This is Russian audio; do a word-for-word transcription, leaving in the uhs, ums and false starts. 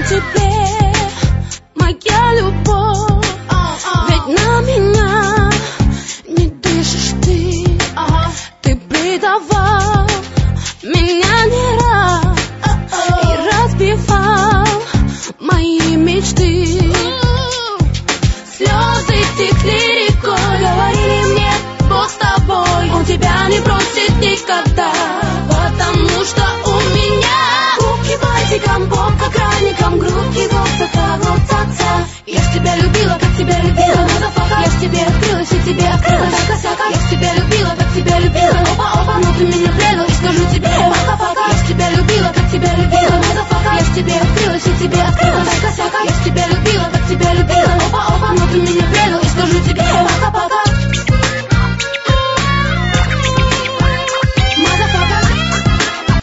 тебе, моя любовь. Ведь на меня не дышишь ты. Ты предавал меня не раз и разбивал мои мечты. Слезы текли рекой, говорили мне, Бог с тобой, он тебя не бросит никогда, потому что у меня руки бантиком, бок охранником, грудь его высота, вот отца. Я ж тебя любила, как тебя любила, я ж тебе открылась и тебе открылась, так-осяка. Я ж тебя любила, как тебя любила, опа-опа, но ты меня предал, и скажу тебе, пока-пока. Я ж тебя любила, как тебя любила, я ж тебе открылась и тебе открылась, так-осяка. Я ж тебя любила, как тебя любила, опа-опа, но ты меня